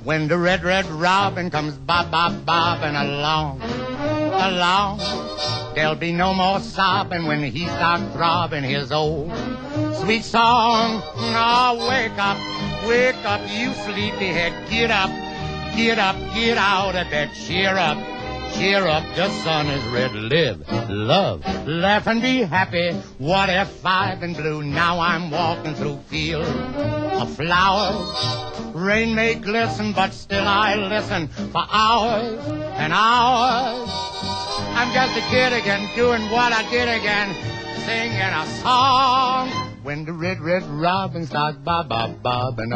when the red, red robin comes bobbing along, along. There'll be no more sobbing when he starts throbbing his old sweet song. Oh, wake up, you sleepyhead. Get up, get out of bed. Cheer up, the sun is red. Live, love, laugh and be happy. What if I've been blue? Now I'm walking through fields of flowers. Rain may glisten, but still I listen for hours and hours. I'm just a kid again, doing what I did again, singing a song when the red, red robin starts bobbing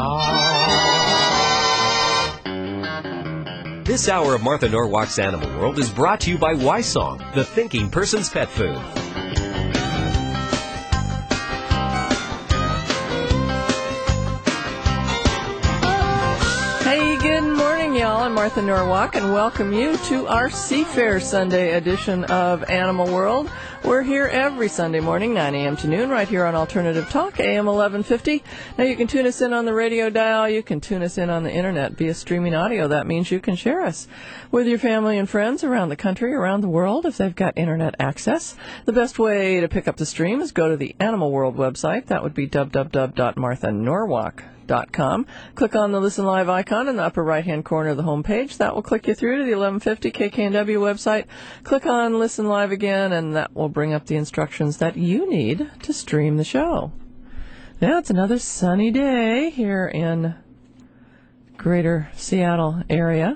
along. This hour of Martha Norwalk's Animal World is brought to you by Ysong, the thinking person's pet food. Y'all, I'm Martha Norwalk, and welcome you to our Seafair Sunday edition of Animal World. We're here every Sunday morning, 9 a.m. to noon, right here on Alternative Talk, AM 1150. Now, you can tune us in on the radio dial. You can tune us in on the Internet via streaming audio. That means you can share us with your family and friends around the country, around the world, if they've got Internet access. The best way to pick up the stream is go to the Animal World website. That would be www.marthanorwalk.com. Click on the Listen Live icon in the upper right-hand corner of the home page. That will click you through to the 1150 KKNW website. Click on Listen Live again, and that will bring up the instructions that you need to stream the show. Now, it's another sunny day here in greater Seattle area.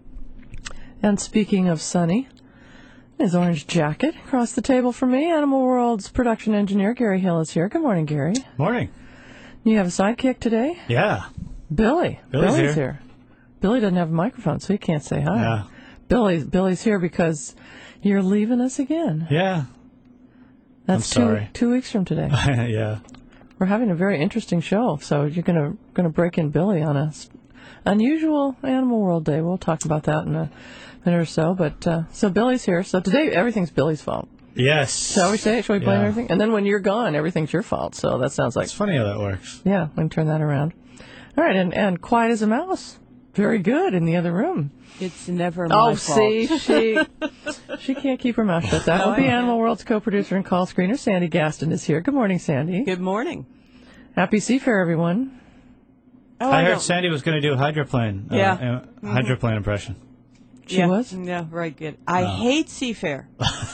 And speaking of sunny, his orange jacket across the table from me, Animal World's production engineer, Gary Hill, is here. Good morning, Gary. Morning. You have a sidekick today? Yeah. Billy's here. Billy doesn't have a microphone, so he can't say hi. Yeah. Billy's here because you're leaving us again. Yeah. That's I'm sorry. 2 weeks from today. Yeah. We're having a very interesting show, so you're gonna break in Billy on a unusual Animal World Day. We'll talk about that in a minute or so. But so Billy's here. So today everything's Billy's fault. Yes. Shall we say it? Shall we blame everything? And then when you're gone, everything's your fault. So that sounds like... It's funny how that works. Yeah, we can turn that around. All right, and quiet as a mouse. Very good in the other room. It's never my fault. Oh, see, she can't keep her mouth shut. That will be Animal World's co-producer and call screener, Sandy Gaston, is here. Good morning, Sandy. Good morning. Happy Seafair, everyone. Oh, I heard Sandy was going to do a hydroplane. Hydroplane impression. She was? Yeah, right, good. I hate Seafair.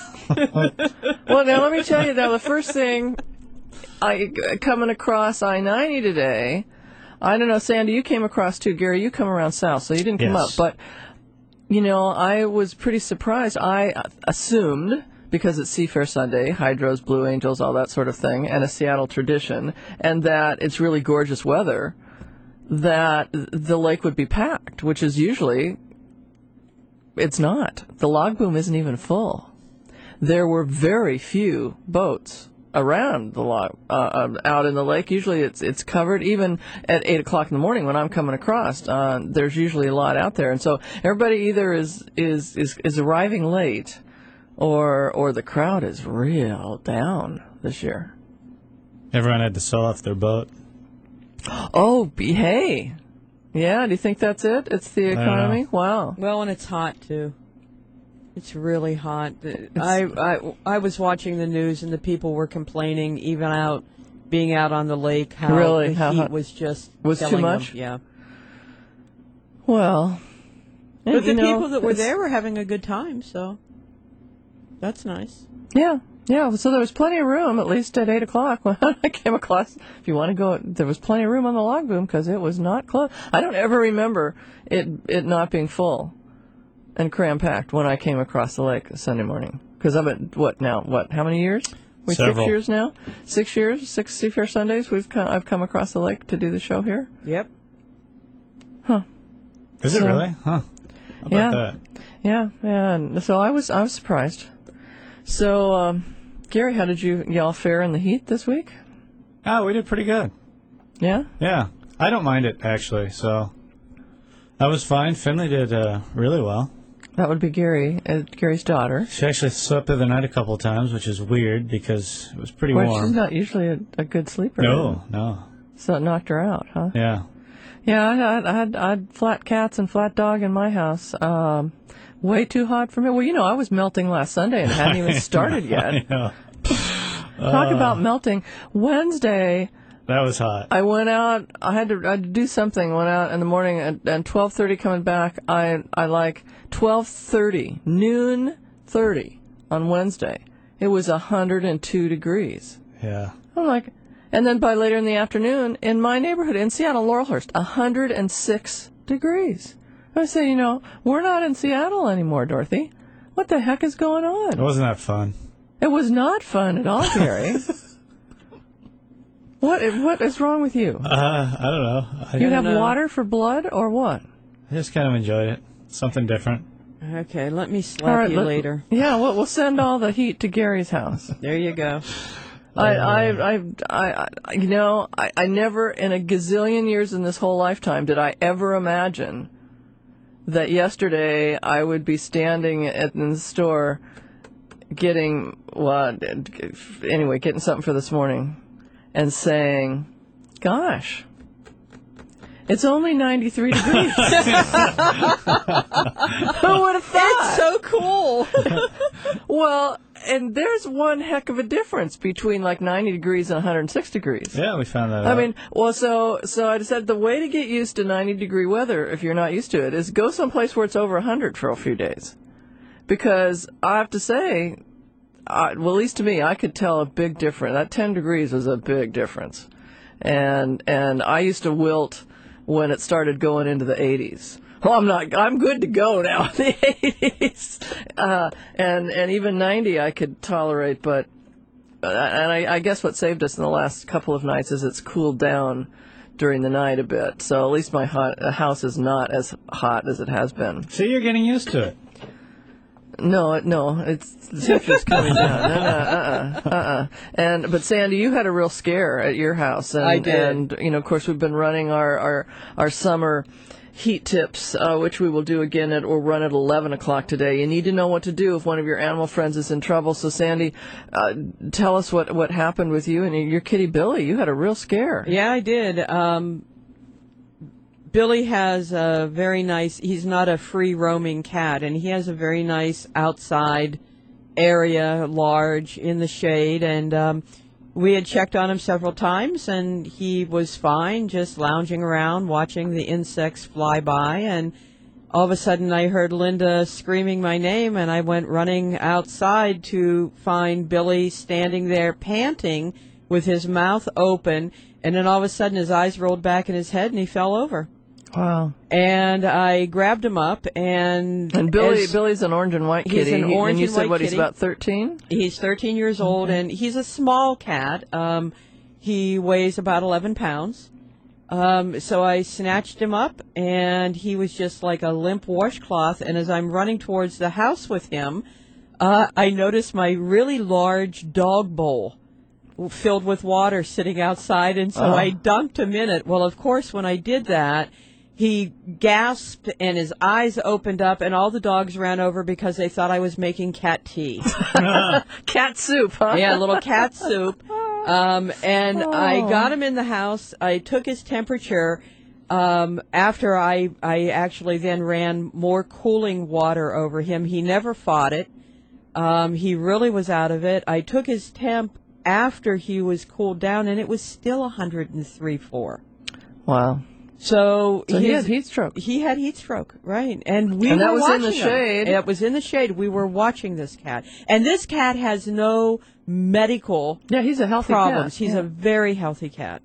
Well, now let me tell you, though, the first thing coming across I-90 today, I don't know, Sandy, you came across too. Gary, you come around south, so you didn't come up. But, you know, I was pretty surprised. I assumed, because it's Seafair Sunday, hydros, Blue Angels, all that sort of thing, and a Seattle tradition, and that it's really gorgeous weather, that the lake would be packed, which is usually, it's not. The log boom isn't even full. There were very few boats around the log, out in the lake. Usually it's covered. Even at 8 o'clock in the morning when I'm coming across, there's usually a lot out there. And so everybody either is arriving late, or the crowd is real down this year. Everyone had to sell off their boat. Oh, hey. Yeah, do you think that's it? It's the economy? Wow. Well, and it's hot, too. It's really hot. I was watching the news, and the people were complaining, even being out on the lake, how the heat was just too much? Them. Yeah. Well. But the people that were there were having a good time, so that's nice. Yeah. Yeah, so there was plenty of room, at least at 8 o'clock when I came across. If you want to go, there was plenty of room on the log boom because it was not closed. I don't ever remember it not being full and cram-packed when I came across the lake Sunday morning. Because I'm at, how many years? Several. 6 years now? 6 years? 6 Seafair Sundays I've come across the lake to do the show here? Yep. Huh. Is it really? Huh. How about that? Yeah, and so I was surprised. So, Gary, how did y'all fare in the heat this week? Oh, we did pretty good. Yeah? Yeah. I don't mind it, actually, so that was fine. Finley did really well. That would be Gary's daughter. She actually slept through the night a couple of times, which is weird because it was pretty warm. She's not usually a good sleeper. No. So it knocked her out, huh? Yeah. Yeah, I had flat cats and flat dog in my house. Way too hot for me. Well, I was melting last Sunday and hadn't even started yet. I know. Talk about melting. Wednesday, that was hot. I went out. I had to do something. Went out in the morning and 12:30 coming back. I like 12:30, noon 30 on Wednesday. It was 102 degrees. Yeah. I'm like, and then by later in the afternoon, in my neighborhood in Seattle, Laurelhurst, 106 degrees. I say, we're not in Seattle anymore, Dorothy. What the heck is going on? It wasn't that fun. It was not fun at all, Gary. What is wrong with you? I don't know. You have water for blood or what? I just kind of enjoyed it. Something different. Okay, let me slap you later. Yeah, we'll send all the heat to Gary's house. There you go. I never in a gazillion years in this whole lifetime did I ever imagine that yesterday I would be standing in the store getting something for this morning and saying, gosh, it's only 93 degrees. Who would have thought? It's so cool. Well, and there's one heck of a difference between like 90 degrees and 106 degrees. Yeah, we found that out. I mean, well, so I decided the way to get used to 90-degree weather, if you're not used to it, is go someplace where it's over 100 for a few days. Because I have to say, at least to me, I could tell a big difference. That 10 degrees was a big difference. And I used to wilt when it started going into the 80s. Well, I'm good to go now in the 80s. And even 90 I could tolerate, but I guess what saved us in the last couple of nights is it's cooled down during the night a bit. So at least my house is not as hot as it has been. See, you're getting used to it. No, it's the temperature's coming down. But Sandy, you had a real scare at your house, and I did. And of course, we've been running our summer heat tips, which we will do again we'll run at 11 o'clock today. You need to know what to do if one of your animal friends is in trouble. So, Sandy, tell us what happened with you and your kitty Billy. You had a real scare. Yeah, I did. Billy has a very nice, he's not a free roaming cat, and he has a very nice outside area, large, in the shade, and we had checked on him several times, and he was fine, just lounging around, watching the insects fly by, and all of a sudden I heard Linda screaming my name, and I went running outside to find Billy standing there panting with his mouth open, and then all of a sudden his eyes rolled back in his head, and he fell over. Wow. And I grabbed him up, and Billy's an orange and white kitty. He's an orange and you and said, white he's kitty. about 13? He's 13 years old, and he's a small cat. He weighs about 11 pounds. So I snatched him up, and he was just like a limp washcloth, and as I'm running towards the house with him, I noticed my really large dog bowl filled with water sitting outside, and so I dunked him in it. Well, of course, when I did that, he gasped and his eyes opened up, and all the dogs ran over because they thought I was making cat tea. Cat soup, huh? Yeah, a little cat soup. And I got him in the house. I took his temperature. After I actually then ran more cooling water over him. He never fought it. He really was out of it. I took his temp after he was cooled down, and it was still 103.4. Wow. So he had heat stroke. He had heat stroke, right? And that was in the shade. It was in the shade. We were watching this cat, and this cat has no medical he's a healthy problems. cat. He's a very healthy cat.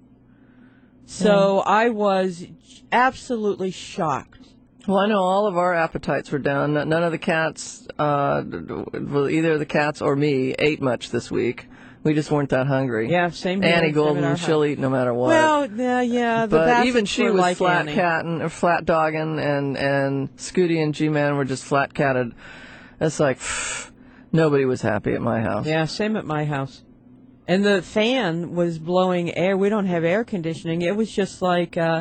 So I was absolutely shocked. Well, I know all of our appetites were down. None of the cats, either the cats or me, ate much this week. We just weren't that hungry. Yeah, same here. Annie Golden, she'll eat no matter what. Well, yeah. But even she was like flat Annie. catting, or flat dogging, and Scooty and G-Man were just flat catted. It's like nobody was happy at my house. Yeah, same at my house. And the fan was blowing air. We don't have air conditioning. It was just like, it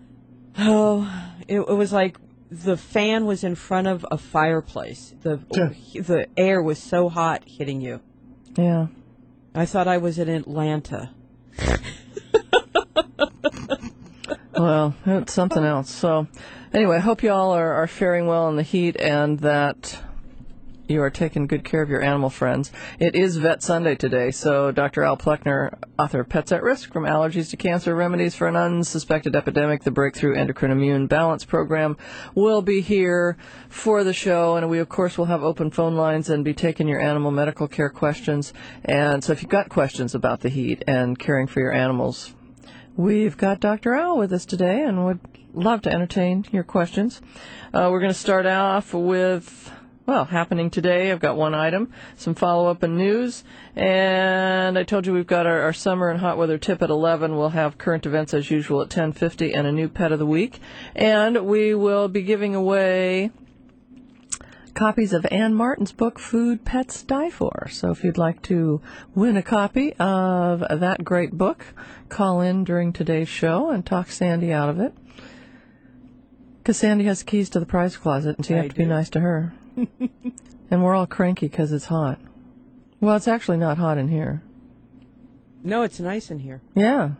was like the fan was in front of a fireplace. The air was so hot hitting you. Yeah. I thought I was in Atlanta. Well, it's something else. So, anyway, I hope you all are faring well in the heat and that you are taking good care of your animal friends. It is Vet Sunday today, so Dr. Al Pleckner, author of Pets at Risk, From Allergies to Cancer, Remedies for an Unsuspected Epidemic, the Breakthrough Endocrine Immune Balance Program, will be here for the show. And we, of course, will have open phone lines and be taking your animal medical care questions. And so if you've got questions about the heat and caring for your animals, we've got Dr. Al with us today and would love to entertain your questions. We're going to start off with... Well, happening today, I've got one item, some follow-up and news, and I told you we've got our summer and hot weather tip at 11. We'll have current events as usual at 10:50 and a new pet of the week. And we will be giving away copies of Ann Martin's book, Food Pets Die For. So if you'd like to win a copy of that great book, call in during today's show and talk Sandy out of it. Because Sandy has the keys to the prize closet, and so you have to be nice to her. And we're all cranky because it's hot. Well, it's actually not hot in here. No, it's nice in here. Yeah.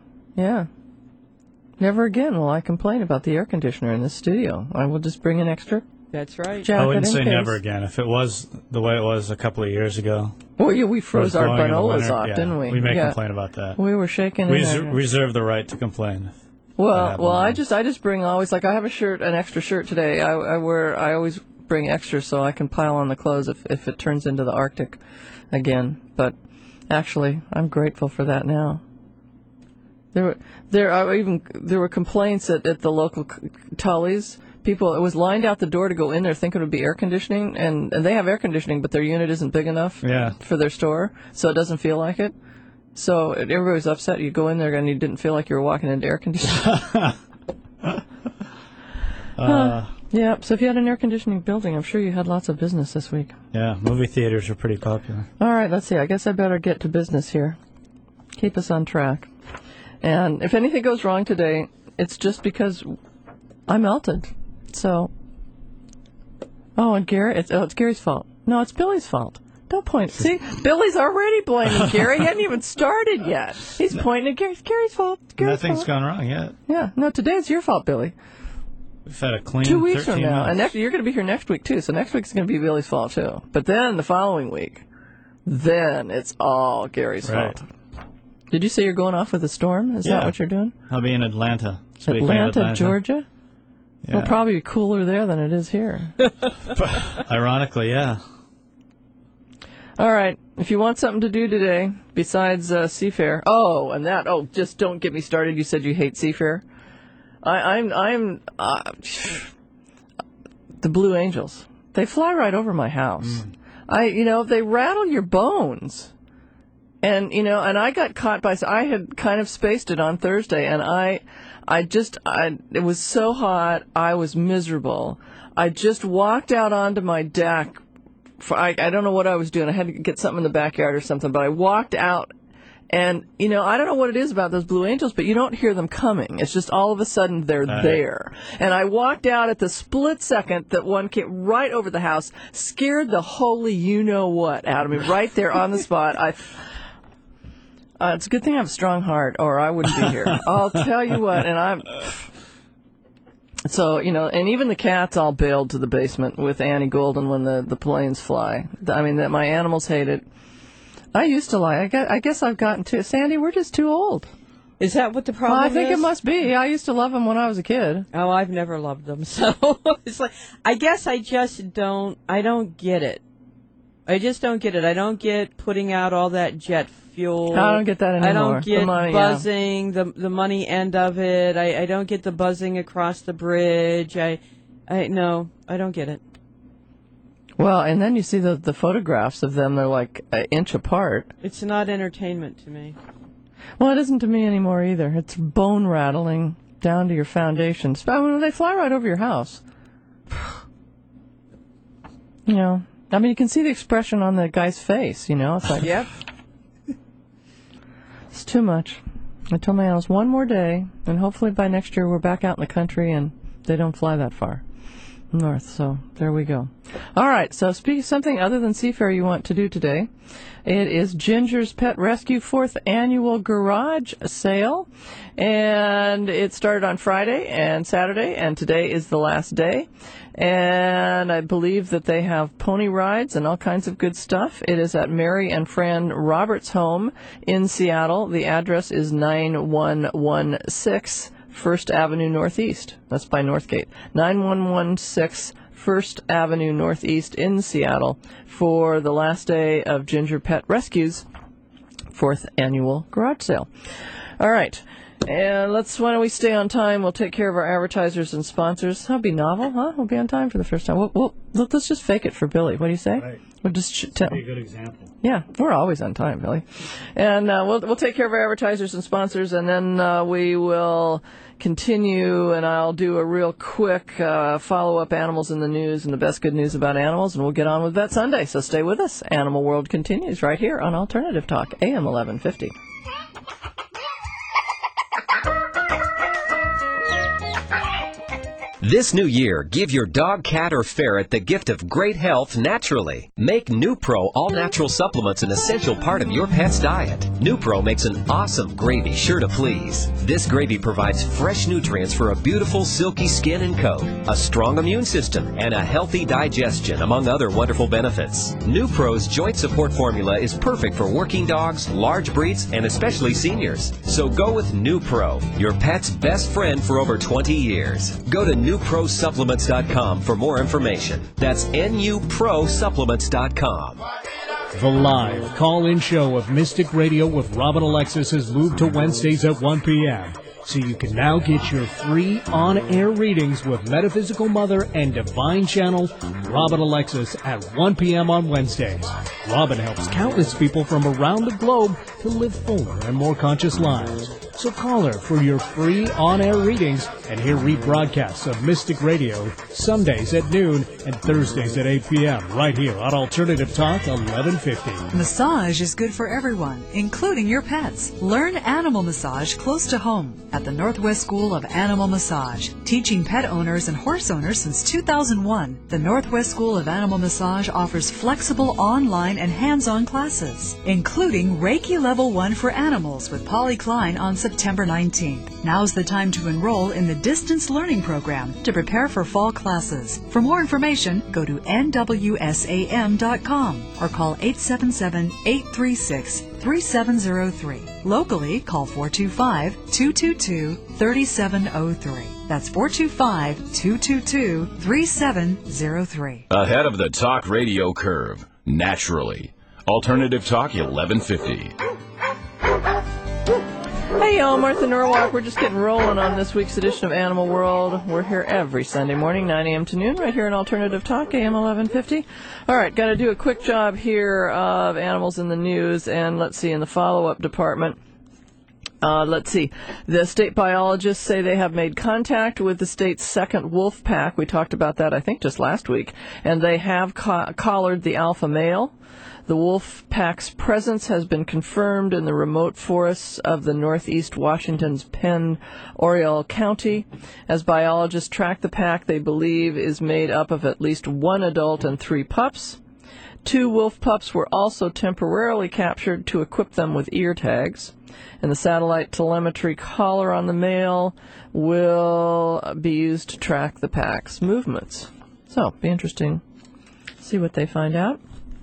Never again will I complain about the air conditioner in this studio. I will just bring an extra That's right. jacket I wouldn't in say case. never again. If it was the way it was a couple of years ago. Well, yeah, we froze our going in the granolas winter, off, didn't we? We may Yeah. complain about that. We were shaking We in there. reserve the right to complain. Well, I just bring always, like, I have an extra shirt today. I always bring extra so I can pile on the clothes if it turns into the Arctic again. But actually, I'm grateful for that now. There were complaints at the local Tully's. People, it was lined out the door to go in there thinking it would be air conditioning, and they have air conditioning, but their unit isn't big enough for their store, so it doesn't feel like it. So everybody was upset. You go in there and you didn't feel like you were walking into air conditioning. Yeah, so if you had an air conditioning building, I'm sure you had lots of business this week. Yeah, movie theaters are pretty popular. All right, let's see. I guess I better get to business here. Keep us on track. And if anything goes wrong today, it's just because I melted. So, and Gary, it's Gary's fault. No, it's Billy's fault. Don't point. See, Billy's already blaming Gary. He hadn't even started yet. He's pointing at Gary. It's Gary's fault. It's Gary's Nothing's fault. gone wrong yet. Yeah, no, today it's your fault, Billy. We've had a clean 2 weeks 13 from now, months. and you're going to be here next week too. So next week's going to be Billy's fault too. But then the following week, then it's all Gary's fault. Did you say you're going off with a storm? Is that what you're doing? I'll be in Atlanta. Speaking of Atlanta, Georgia? Yeah. It'll probably be cooler there than it is here. Ironically, yeah. All right. If you want something to do today besides Seafair, just don't get me started. You said you hate Seafair. I'm the Blue Angels. They fly right over my house. They rattle your bones. And, and I got caught I had kind of spaced it on Thursday, and it was so hot, I was miserable. I just walked out onto my deck. I don't know what I was doing. I had to get something in the backyard or something, but I walked out, and, I don't know what it is about those Blue Angels, but you don't hear them coming. It's just all of a sudden they're there. And I walked out at the split second that one came right over the house, scared the holy you-know-what out of me right there on the spot. It's a good thing I have a strong heart, or I wouldn't be here. I'll tell you what, So, and even the cats all bailed to the basement with Annie Golden when the planes fly. My animals hate it. I used to like. I guess I've gotten to. Sandy, we're just too old. Is that what the problem is? I think it must be. I used to love them when I was a kid. Oh, I've never loved them. So it's like, I guess I just don't get it. I just don't get it. I don't get putting out all that jet fuel. I don't get that anymore. I don't get the money, buzzing, the money end of it. I don't get the buzzing across the bridge. No, I don't get it. Well, and then you see the photographs of them. They're like an inch apart. It's not entertainment to me. Well, it isn't to me anymore either. It's bone rattling down to your foundations. They fly right over your house. You can see the expression on the guy's face. It's like, Yep. It's too much. I told my animals one more day, and hopefully by next year we're back out in the country and they don't fly that far. north. So there we go. All right. So speaking of something other than Seafair you want to do today, it is Ginger's Pet Rescue 4th Annual Garage Sale. And it started on Friday and Saturday, and today is the last day. And I believe that they have pony rides and all kinds of good stuff. It is at Mary and Fran Roberts' home in Seattle. The address is 9116 First Avenue Northeast. That's by Northgate. 9116 First Avenue Northeast in Seattle for the last day of Ginger Pet Rescue's 4th Annual Garage Sale. All right. And why don't we stay on time? We'll take care of our advertisers and sponsors. That'll be novel, huh? We'll be on time for the first time. Let's just fake it for Billy. What do you say? Right. We'll just tell. Be a good example. Yeah, we're always on time, Billy. And we'll take care of our advertisers and sponsors, and then we will continue, and I'll do a real quick follow-up animals in the news and the best good news about animals, and we'll get on with Vet Sunday. So stay with us. Animal World continues right here on Alternative Talk, AM 1150. This new year, give your dog, cat, or ferret the gift of great health naturally. Make NuPro all-natural supplements an essential part of your pet's diet. NuPro makes an awesome gravy sure to please. This gravy provides fresh nutrients for a beautiful, silky skin and coat, a strong immune system, and a healthy digestion, among other wonderful benefits. NuPro's joint support formula is perfect for working dogs, large breeds, and especially seniors. So go with NuPro, your pet's best friend for over 20 years. Go to NuProSupplements.com for more information. That's NuProSupplements.com. The live call-in show of Mystic Radio with Robin Alexis has moved to Wednesdays at 1 p.m. So you can now get your free on-air readings with Metaphysical Mother and Divine Channel Robin Alexis at 1 p.m. on Wednesdays. Robin helps countless people from around the globe to live fuller and more conscious lives. So call her for your free on-air readings and hear rebroadcasts of Mystic Radio Sundays at noon and Thursdays at 8 p.m. right here on Alternative Talk 1150. Massage is good for everyone, including your pets. Learn animal massage close to home at the Northwest School of Animal Massage. Teaching pet owners and horse owners since 2001, the Northwest School of Animal Massage offers flexible online and hands-on classes, including Reiki Level 1 for animals with Polly Klein on September 19th. Now's the time to enroll in the Distance Learning Program to prepare for fall classes. For more information, go to nwsam.com or call 877-836-3703. Locally, call 425-222-3703. That's 425-222-3703. Ahead of the talk radio curve, naturally. Alternative Talk 1150. Hey y'all, Martha Norwalk. We're just getting rolling on this week's edition of Animal World. We're here every Sunday morning, 9 a.m. to noon, right here on Alternative Talk, AM 1150. All right, got to do a quick job here of animals in the news, and let's see, in the follow-up department, let's see. The state biologists say they have made contact with the state's second wolf pack. We talked about that, I think, just last week, and they have collared the alpha male. The wolf pack's presence has been confirmed in the remote forests of the northeast Washington's Penn Oriole County. As biologists track the pack, they believe is made up of at least one adult and 3 pups. 2 wolf pups were also temporarily captured to equip them with ear tags. And the satellite telemetry collar on the male will be used to track the pack's movements. So, be interesting. See what they find out.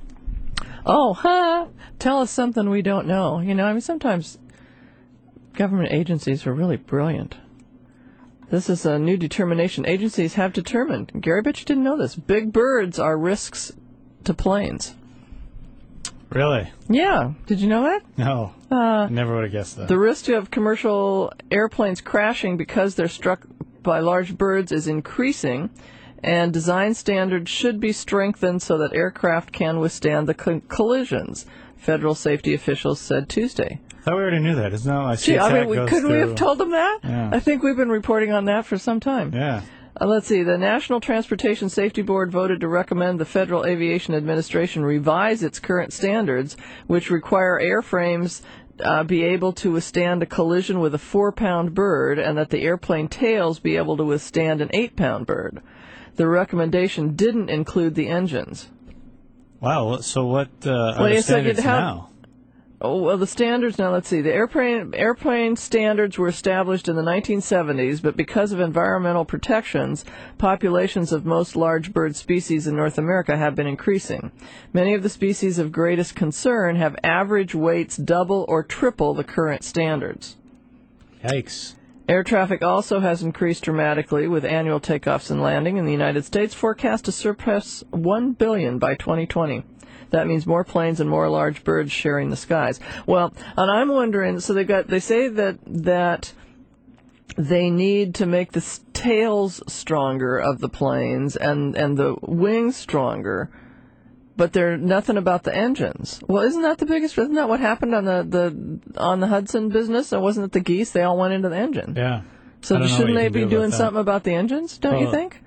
Oh, tell us something we don't know. You know, I mean, sometimes government agencies are really brilliant. This is a new determination. Agencies have determined, Gary Bitch didn't know this, big birds are risks to planes. Really? Yeah. Did you know that? No. Never would have guessed that. The risk of commercial airplanes crashing because they're struck by large birds is increasing, and design standards should be strengthened so that aircraft can withstand the collisions, federal safety officials said Tuesday. I thought we already knew that. Isn't that like couldn't we have told them that? Yeah. I think we've been reporting on that for some time. Yeah. Let's see. The National Transportation Safety Board voted to recommend the Federal Aviation Administration revise its current standards, which require airframes be able to withstand a collision with a 4-pound bird, and that the airplane tails be able to withstand an 8-pound bird. The recommendation didn't include the engines. Wow. So what are the standards now? Oh, well, the standards now, let's see. The airplane standards were established in the 1970s, but because of environmental protections, populations of most large bird species in North America have been increasing. Many of the species of greatest concern have average weights double or triple the current standards. Yikes. Air traffic also has increased dramatically, with annual takeoffs and landing in the United States forecast to surpass 1 billion by 2020. That means more planes and more large birds sharing the skies. Well, and I'm wondering, so they say that they need to make the tails stronger of the planes and the wings stronger, but there's nothing about the engines. Well, isn't that what happened on the Hudson business? And wasn't it the geese? They all went into the engine. Yeah. So shouldn't they be doing something about the engines, don't you think?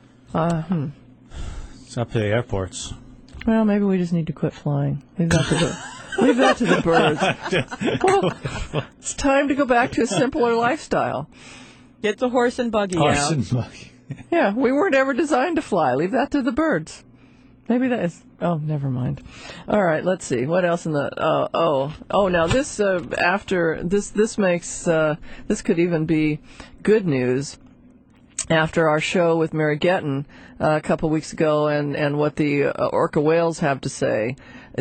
It's up to the airports. Well, maybe we just need to quit flying. Leave that to the birds. Well, it's time to go back to a simpler lifestyle. Get the horse and buggy Horse out. and buggy. Yeah, we weren't ever designed to fly. Leave that to the birds. Maybe that is... Oh, never mind. All right, let's see. What else in the... now this, after... This makes... this could even be good news. After our show with Mary Getton a couple weeks ago and what the orca whales have to say,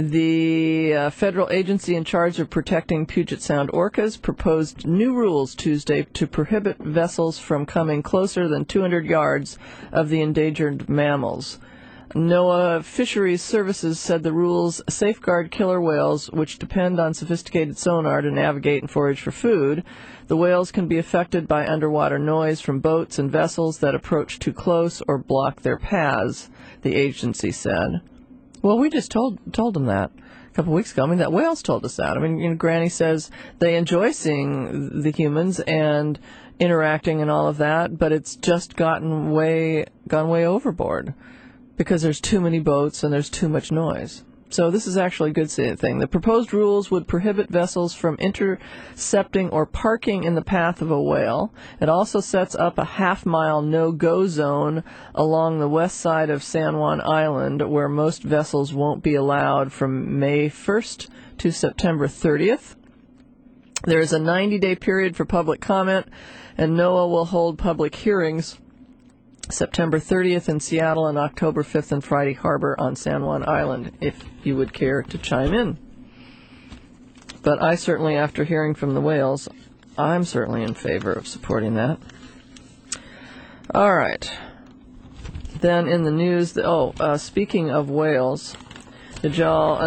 the federal agency in charge of protecting Puget Sound orcas proposed new rules Tuesday to prohibit vessels from coming closer than 200 yards of the endangered mammals. NOAA Fisheries Services said the rules safeguard killer whales, which depend on sophisticated sonar to navigate and forage for food. The whales can be affected by underwater noise from boats and vessels that approach too close or block their paths, the agency said. Well, we just told them that a couple weeks ago. I mean, that whales told us that. I mean, Granny says they enjoy seeing the humans and interacting and all of that, but it's just gone way overboard, because there's too many boats and there's too much noise. So this is actually a good thing. The proposed rules would prohibit vessels from intercepting or parking in the path of a whale. It also sets up a half-mile no-go zone along the west side of San Juan Island, where most vessels won't be allowed from May 1st to September 30th. There is a 90-day period for public comment, and NOAA will hold public hearings September 30th in Seattle and October 5th in Friday Harbor on San Juan Island, if you would care to chime in. But I certainly, after hearing from the whales, I'm certainly in favor of supporting that. All right. Then in the news, speaking of whales, did y'all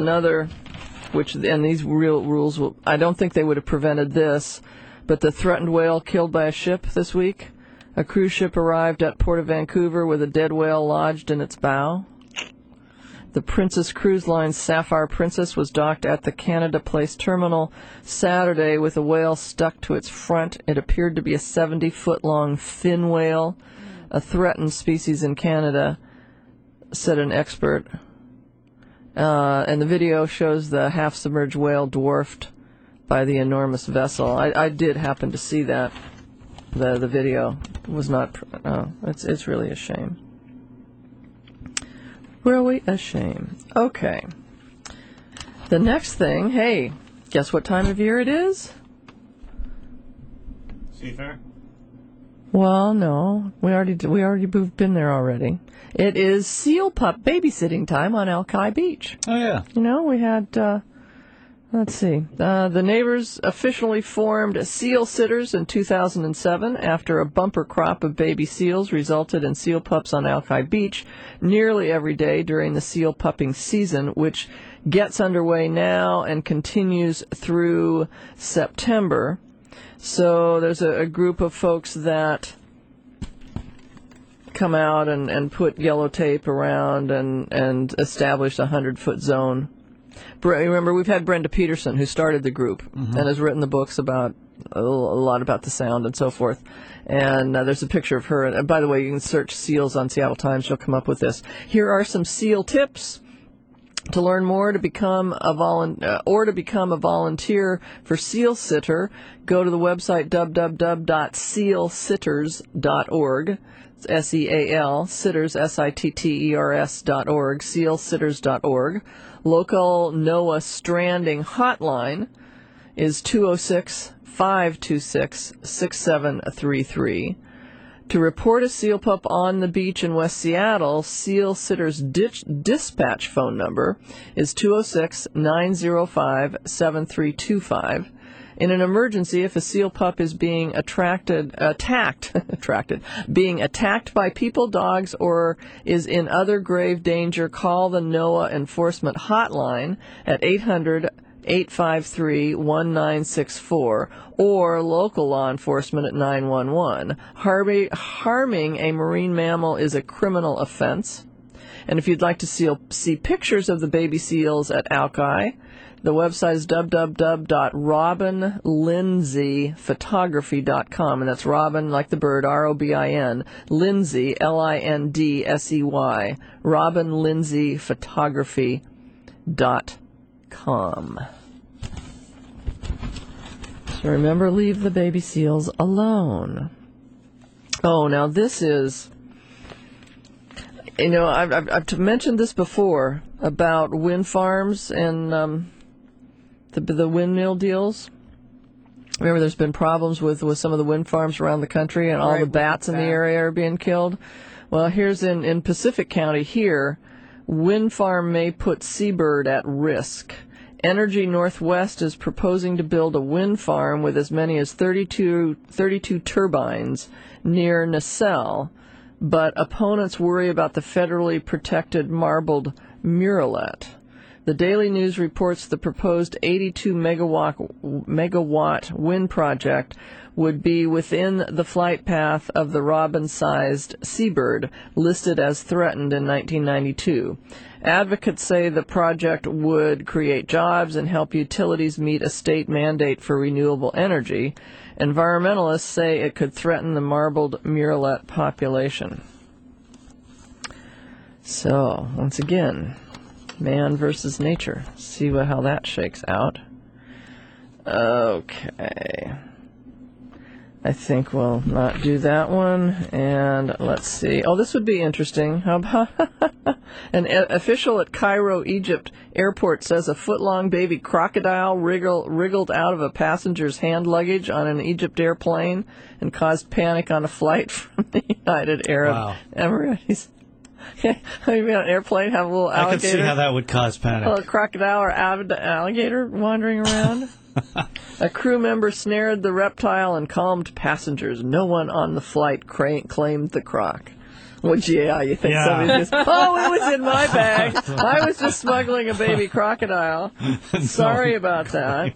and these real rules, I don't think they would have prevented this, but the threatened whale killed by a ship this week? A cruise ship arrived at Port of Vancouver with a dead whale lodged in its bow. The Princess Cruise Line's Sapphire Princess was docked at the Canada Place terminal Saturday with a whale stuck to its front. It appeared to be a 70-foot-long fin whale, a threatened species in Canada, said an expert. And the video shows the half-submerged whale dwarfed by the enormous vessel. I did happen to see that. The video was not... it's really a shame. Really a shame. Okay. The next thing, hey, guess what time of year it is? Seafair? Well, no. We already been there already. It is seal pup babysitting time on Alki Beach. Oh, yeah. We had... let's see. The neighbors officially formed seal sitters in 2007 after a bumper crop of baby seals resulted in seal pups on Alki Beach nearly every day during the seal pupping season, which gets underway now and continues through September. So there's a group of folks that come out and put yellow tape around and establish a 100-foot zone. Remember, we've had Brenda Peterson, who started the group and has written the books about a lot about the sound and so forth. And there's a picture of her. And by the way, you can search seals on Seattle Times. You'll come up with this. Here are some seal tips. To learn more, to become a volunteer for Seal Sitter, go to the website www.sealsitters.org. It's SEAL, sitters, SITTERS.org, sealsitters.org. Local NOAA stranding hotline is 206-526-6733. To report a seal pup on the beach in West Seattle, Seal Sitters dispatch phone number is 206-905-7325. In an emergency, if a seal pup is being attacked by people, dogs, or is in other grave danger, call the NOAA enforcement hotline at 800-853-1964 or local law enforcement at 911. Harming a marine mammal is a criminal offense. And if you'd like to see pictures of the baby seals at Alki, the website is www.robinlindseyphotography.com, and that's Robin, like the bird, R-O-B-I-N, Lindsey, L-I-N-D-S-E-Y, robinlindseyphotography.com. So remember, leave the baby seals alone. Oh, now this is, I've mentioned this before about wind farms and the windmill deals. Remember, there's been problems with some of the wind farms around the country, and all the bats in the area are being killed. Well, here's in Pacific County here, wind farm may put seabird at risk. Energy Northwest is proposing to build a wind farm with as many as 32 turbines near Nacelle, but opponents worry about the federally protected marbled murrelet. The Daily News reports the proposed 82 megawatt wind project would be within the flight path of the robin-sized seabird listed as threatened in 1992. Advocates say the project would create jobs and help utilities meet a state mandate for renewable energy. Environmentalists say it could threaten the marbled murrelet population. So, once again, man versus nature. See how that shakes out. Okay. I think we'll not do that one. And let's see. Oh, this would be interesting. How about an official at Cairo, Egypt airport says a foot-long baby crocodile wriggled out of a passenger's hand luggage on an Egypt airplane and caused panic on a flight from the United Arab Emirates. Maybe on an airplane, have a little alligator. I could see how that would cause panic. A little crocodile or alligator wandering around. A crew member snared the reptile and calmed passengers. No one on the flight claimed the croc. Well, you think somebody just, it was in my bag. I was just smuggling a baby crocodile. Sorry about that.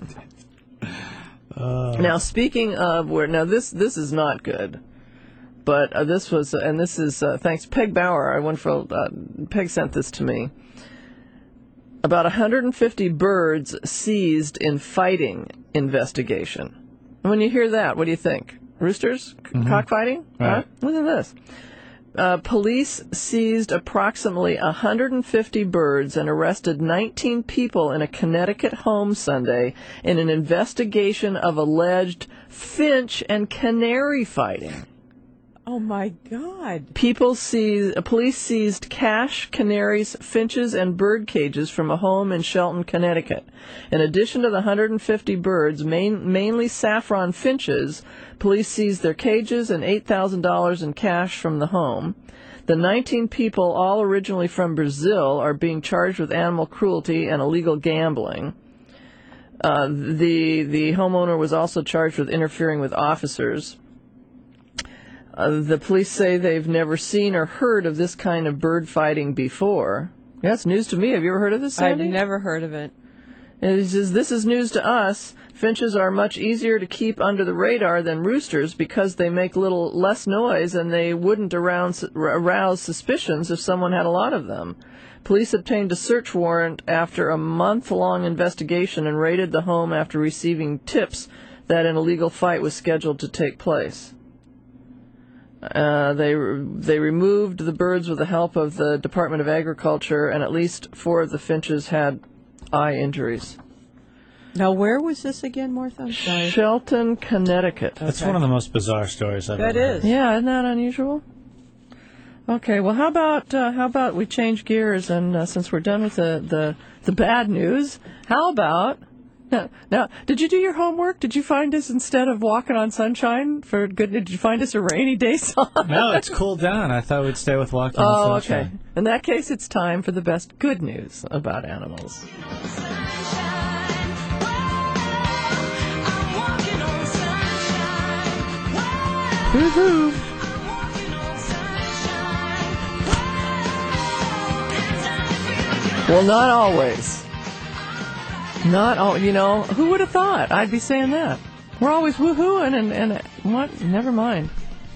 Now, speaking of this is not good. But this was, and this is thanks to Peg Bauer. Peg sent this to me. About 150 birds seized in fighting investigation. And when you hear that, what do you think? Roosters? Cockfighting? Right. Huh? Listen to this. Police seized approximately 150 birds and arrested 19 people in a Connecticut home Sunday in an investigation of alleged finch and canary fighting. Oh, my God. Police seized cash, canaries, finches, and bird cages from a home in Shelton, Connecticut. In addition to the 150 birds, mainly saffron finches, police seized their cages and $8,000 in cash from the home. The 19 people, all originally from Brazil, are being charged with animal cruelty and illegal gambling. The homeowner was also charged with interfering with officers. The police say they've never seen or heard of this kind of bird fighting before. Yeah, it's news to me. Have you ever heard of this, Sandy? I've never heard of it. This is news to us. Finches are much easier to keep under the radar than roosters because they make less noise and they wouldn't arouse suspicions if someone had a lot of them. Police obtained a search warrant after a month-long investigation and raided the home after receiving tips that an illegal fight was scheduled to take place. They removed the birds with the help of the Department of Agriculture, and at least 4 of the finches had eye injuries. Now, where was this again, Martha? Shelton, Connecticut. That's one of the most bizarre stories I've ever heard. That is. Yeah, isn't that unusual? Okay, well, how about we change gears, and since we're done with the bad news, how about now? Did you do your homework? Did you find us, instead of walking on sunshine for good? Did you find us a rainy day song? No, it's cooled down. I thought we'd stay with Walking on Sunshine. Okay. In that case, it's time for the best good news about animals. Woohoo! Well, not always. Not all. Who would have thought I'd be saying that? We're always woohooing and what? Never mind.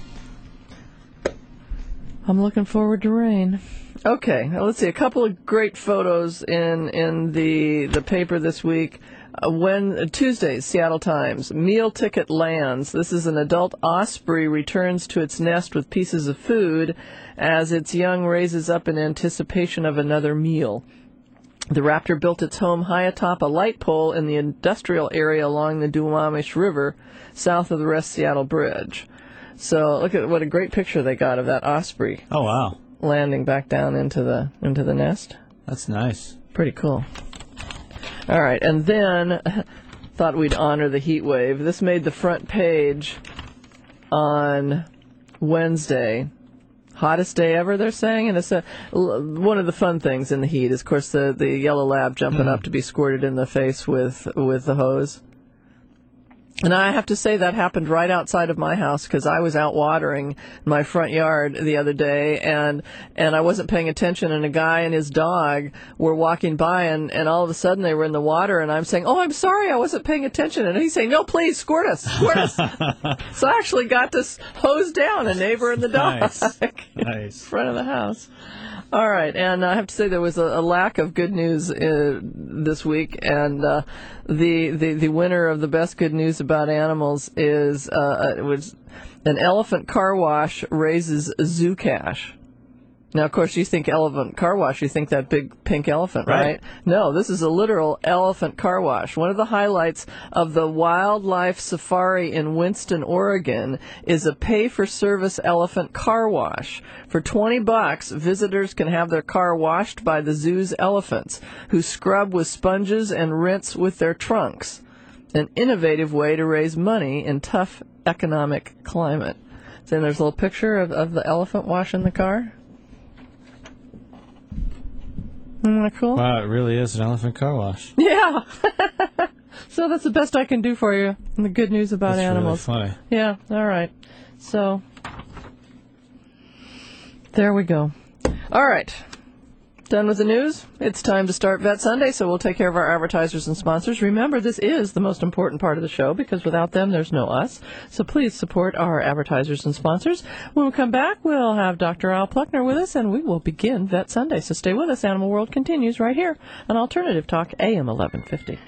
I'm looking forward to rain. Okay, now let's see. A couple of great photos in the paper this week. Tuesday, Seattle Times. Meal ticket lands. This is an adult osprey returns to its nest with pieces of food as its young raises up in anticipation of another meal. The raptor built its home high atop a light pole in the industrial area along the Duwamish River, south of the West Seattle Bridge. So look at what a great picture they got of that osprey. Oh, wow. Landing back down into the nest. That's nice. Pretty cool. All right, and then thought we'd honor the heat wave. This made the front page on Wednesday. Hottest day ever, they're saying, and it's one of the fun things in the heat is, of course, the yellow lab jumping up to be squirted in the face with the hose. And I have to say that happened right outside of my house because I was out watering my front yard the other day, and I wasn't paying attention, and a guy and his dog were walking by, and all of a sudden they were in the water, and I'm saying, "Oh, I'm sorry, I wasn't paying attention," and he's saying, "No, please, squirt us." So I actually got to hose down a neighbor and the dog Nice. in front of the house. All right, and I have to say there was a lack of good news this week, and the winner of the best good news about animals was an elephant car wash raises zoo cash. Now, of course, you think elephant car wash, you think that big pink elephant, right? No, this is a literal elephant car wash. One of the highlights of the wildlife safari in Winston, Oregon, is a pay-for-service elephant car wash. For $20, visitors can have their car washed by the zoo's elephants, who scrub with sponges and rinse with their trunks. An innovative way to raise money in tough economic climate. Then there's a little picture of the elephant washing the car. Isn't that cool? Wow, it really is an elephant car wash. Yeah. So that's the best I can do for you in the good news about animals. That's really funny. Yeah, all right. So, there we go. All right. Done with the news? It's time to start Vet Sunday, so we'll take care of our advertisers and sponsors. Remember, this is the most important part of the show, because without them, there's no us. So please support our advertisers and sponsors. When we come back, we'll have Dr. Al Pluckner with us, and we will begin Vet Sunday. So stay with us. Animal World continues right here on Alternative Talk, AM 1150.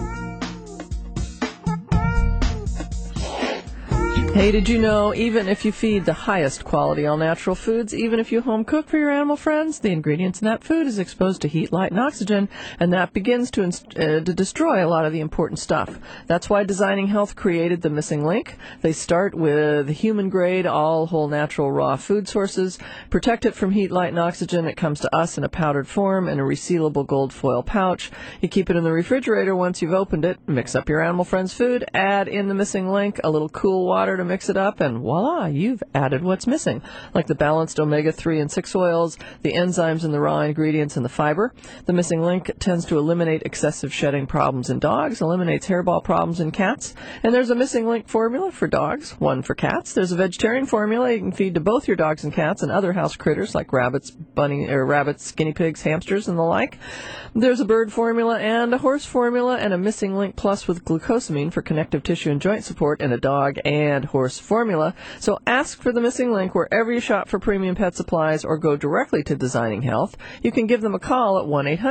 Hey, did you know, even if you feed the highest quality all-natural foods, even if you home cook for your animal friends, the ingredients in that food is exposed to heat, light, and oxygen, and that begins to destroy a lot of the important stuff. That's why Designing Health created the Missing Link. They start with human-grade, all whole natural raw food sources, protect it from heat, light, and oxygen. It comes to us in a powdered form in a resealable gold foil pouch. You keep it in the refrigerator once you've opened it, mix up your animal friend's food, add in the Missing Link, a little cool water to mix it up, and voila, you've added what's missing, like the balanced omega-3 and 6 oils, the enzymes in the raw ingredients, and the fiber. The Missing Link tends to eliminate excessive shedding problems in dogs, eliminates hairball problems in cats, and there's a Missing Link formula for dogs, one for cats. There's a vegetarian formula you can feed to both your dogs and cats and other house critters like rabbits, guinea pigs, hamsters, and the like. There's a bird formula and a horse formula, and a Missing Link Plus with glucosamine for connective tissue and joint support in a dog and Horse formula. So ask for the missing link wherever you shop for premium pet supplies or go directly to Designing Health. You can give them a call at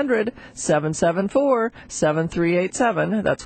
1-800-774-7387. That's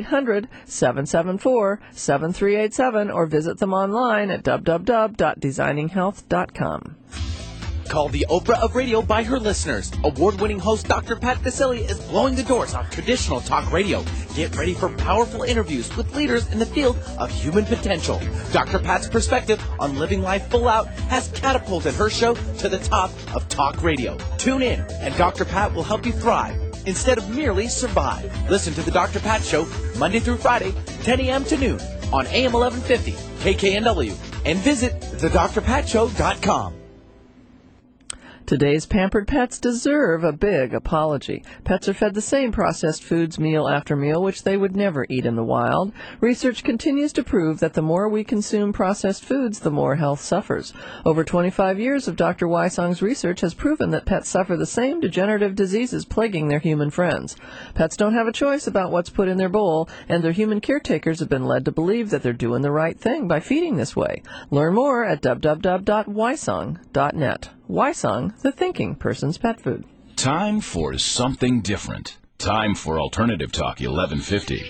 1-800-774-7387, or visit them online at www.designingshealth.com. Called the Oprah of radio by her listeners, award-winning host Dr. Pat Caselli is blowing the doors off traditional talk radio. Get ready for powerful interviews with leaders in the field of human potential. Dr. Pat's perspective on living life full out has catapulted her show to the top of talk radio. Tune in, and Dr. Pat will help you thrive instead of merely survive. Listen to the Dr. Pat Show Monday through Friday, 10 a.m. to noon on AM 1150 KKNW, and visit thedrpatshow.com. Today's pampered pets deserve a big apology. Pets are fed the same processed foods meal after meal, which they would never eat in the wild. Research continues to prove that the more we consume processed foods, the more health suffers. Over 25 years of Dr. Wysong's research has proven that pets suffer the same degenerative diseases plaguing their human friends. Pets don't have a choice about what's put in their bowl, and their human caretakers have been led to believe that they're doing the right thing by feeding this way. Learn more at www.wysong.net. Wysong, the thinking person's pet food. Time for something different. Time for Alternative Talk 1150.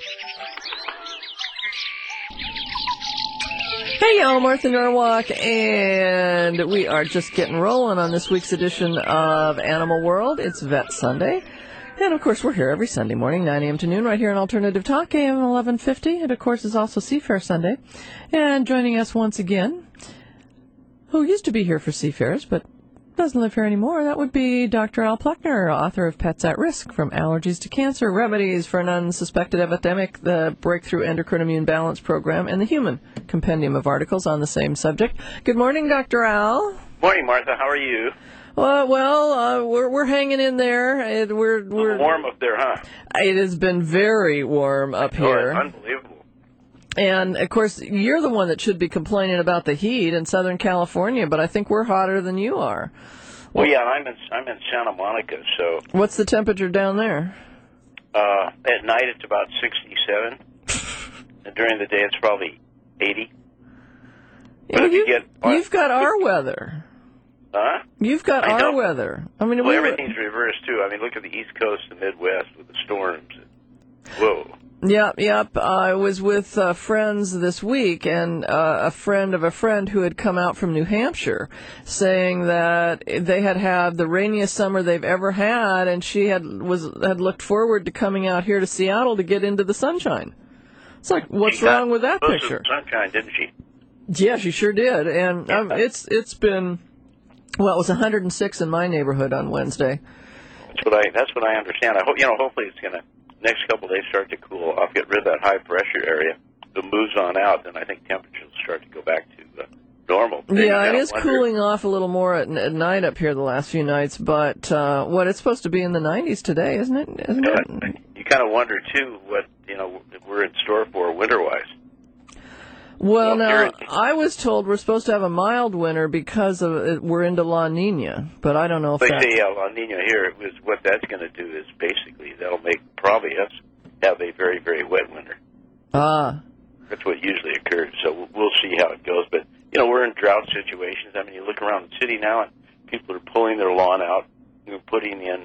Hey, y'all, Martha Norwalk, and we are just getting rolling on this week's edition of Animal World. It's Vet Sunday. And, of course, we're here every Sunday morning, 9 a.m. to noon, right here on Alternative Talk, AM 1150. And, of course, it's also Seafair Sunday. And joining us once again, who used to be here for Seafarers, but doesn't live here anymore, that would be Dr. Al Pluckner, author of Pets at Risk, From Allergies to Cancer, Remedies for an Unsuspected Epidemic, the Breakthrough Endocrine Immune Balance Program, and the Human Compendium of articles on the same subject. Good morning, Dr. Al. Morning, Martha. How are you? We're hanging in there. We're warm up there, huh? It has been very warm up here. Unbelievable. And, of course, you're the one that should be complaining about the heat in Southern California, but I think we're hotter than you are. Well, yeah, I'm in Santa Monica, so... What's the temperature down there? At night it's about 67. And during the day it's probably 80. But you've got our weather. Huh? You've got our weather. I mean, everything's reversed, too. I mean, look at the East Coast, the Midwest with the storms. Whoa. Yep. I was with friends this week, and a friend of a friend who had come out from New Hampshire, saying that they had the rainiest summer they've ever had, and she had looked forward to coming out here to Seattle to get into the sunshine. It's like, what's wrong with that picture? Sunshine, didn't she? Yeah, she sure did, and it's been, well, it was 106 in my neighborhood on Wednesday. That's what I understand. I hope hopefully it's going to. Next couple of days start to cool off, get rid of that high pressure area. If it moves on out, then I think temperatures will start to go back to normal. Yeah, it is cooling off a little more at night up here the last few nights, but it's supposed to be in the 90s today, isn't it? You kind of wonder, too, what we're in store for winter-wise. Well, now, I was told we're supposed to have a mild winter because we're into La Nina, but I don't know if they say La Nina here, what that's going to do is basically that'll make probably us have a very, very wet winter. Ah. That's what usually occurs, so we'll see how it goes. But, we're in drought situations. I mean, you look around the city now, and people are pulling their lawn out, putting in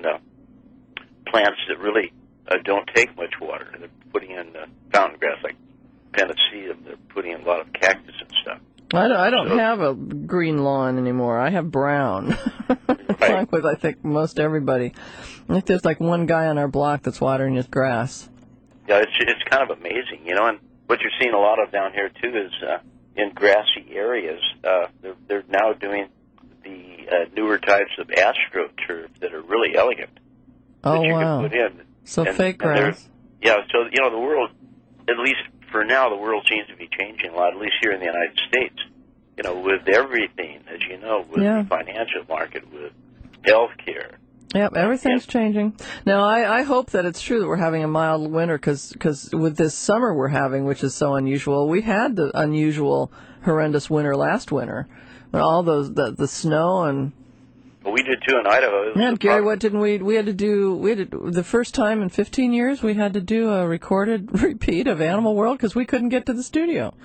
plants that really don't take much water. They're putting in fountain grass like Tennessee, they're putting in a lot of cactus and stuff. I don't have a green lawn anymore. I have brown. Along with, I think, most everybody. I think there's like one guy on our block that's watering his grass. Yeah, it's kind of amazing, and what you're seeing a lot of down here, too, is in grassy areas, they're now doing the newer types of AstroTurf that are really elegant. Oh, that you wow. can put in. So fake grass. Yeah, so, the world, at least for now, the world seems to be changing a lot, at least here in the United States. With everything, as you know, with the financial market, with health care. Yep, everything's changing. Now, I hope that it's true that we're having a mild winter, because with this summer we're having, which is so unusual, we had the unusual, horrendous winter last winter. All the snow and... Well, we did, too, in Idaho. Man, Gary, what didn't we had to do, the first time in 15 years, we had to do a recorded repeat of Animal World because we couldn't get to the studio.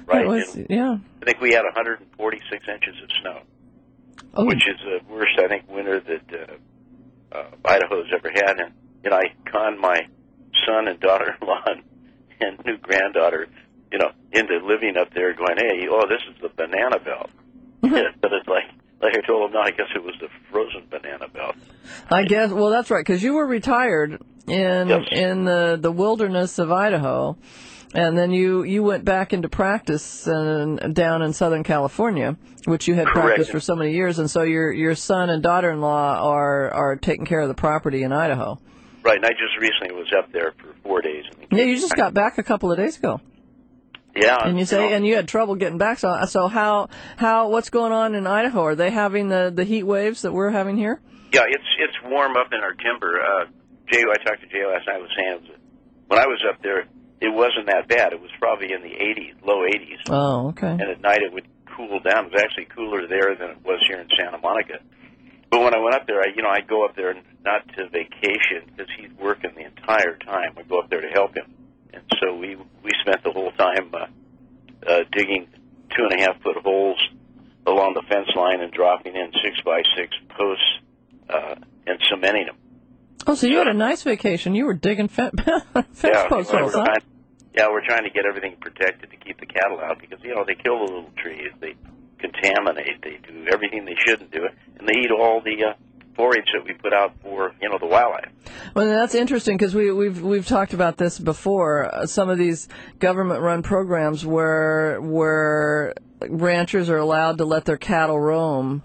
right? It was, yeah. I think we had 146 inches of snow, which is the worst, I think, winter that Idaho's ever had. And I conned my son and daughter-in-law and new granddaughter, into living up there, going, "Hey, this is the banana belt." But it's like I told him, no, I guess it was the frozen banana belt. I guess. Well, that's right, because you were retired in the wilderness of Idaho, and then you went back into practice down in Southern California, which you had practiced for so many years, and so your son and daughter-in-law are taking care of the property in Idaho. Right, and I just recently was up there for 4 days. Yeah, you just got back a couple of days ago. Yeah, and and you had trouble getting back. So how what's going on in Idaho? Are they having the heat waves that we're having here? Yeah, it's warm up in our timber. I talked to Jay last night. I was saying when I was up there, it wasn't that bad. It was probably in the 80s, low 80s. Oh, okay. And at night it would cool down. It was actually cooler there than it was here in Santa Monica. But when I went up there, I'd go up there not to vacation because he's working the entire time. I'd go up there to help him. And so we spent the whole time digging 2.5-foot holes along the fence line and dropping in 6x6 posts and cementing them. Oh, so you had a nice vacation. You were digging fence post holes, huh? We're trying to get everything protected to keep the cattle out because, they kill the little trees. They contaminate. They do everything they shouldn't do, and they eat all the forage that we put out for, the wildlife. Well, that's interesting because we've talked about this before. Some of these government-run programs where ranchers are allowed to let their cattle roam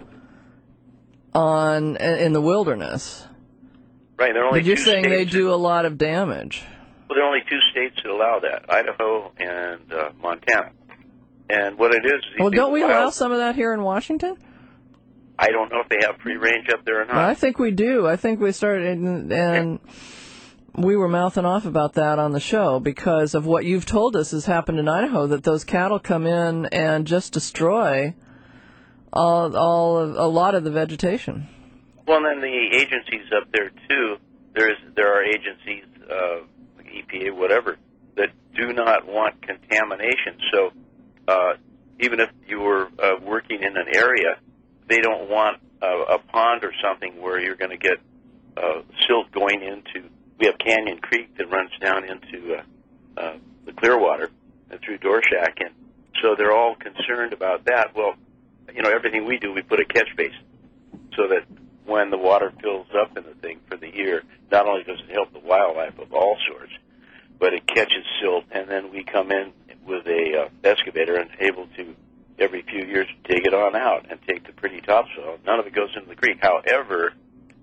in the wilderness. Right. There are only but you're two saying states they do a lot of damage. Well, there are only 2 states that allow that: Idaho and Montana. And what it is well, don't we allow some of that here in Washington? I don't know if they have free range up there or not. Well, I think we do. I think we started, and we were mouthing off about that on the show because of what you've told us has happened in Idaho, that those cattle come in and just destroy a lot of the vegetation. Well, and then the agencies up there, too, there are agencies, like EPA, whatever, that do not want contamination. So even if you were working in an area, they don't want a pond or something where you're going to get silt going into. We have Canyon Creek that runs down into the Clearwater through Dorshack, and so they're all concerned about that. Well, everything we do, we put a catch basin so that when the water fills up in the thing for the year, not only does it help the wildlife of all sorts, but it catches silt, and then we come in with a excavator and able to every few years dig it on out and take the pretty topsoil. None of it goes into the creek. However,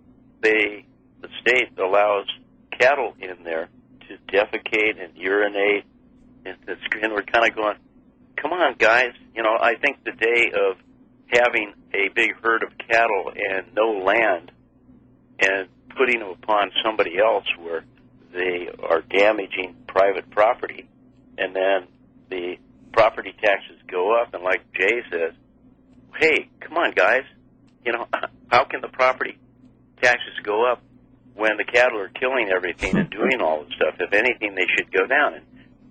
the state allows cattle in there to defecate and urinate, and we're kind of going, come on, guys. I think the day of having a big herd of cattle and no land and putting them upon somebody else where they are damaging private property, and then the property taxes go up, and like Jay says, hey, come on, guys, how can the property taxes go up when the cattle are killing everything and doing all this stuff? If anything, they should go down. And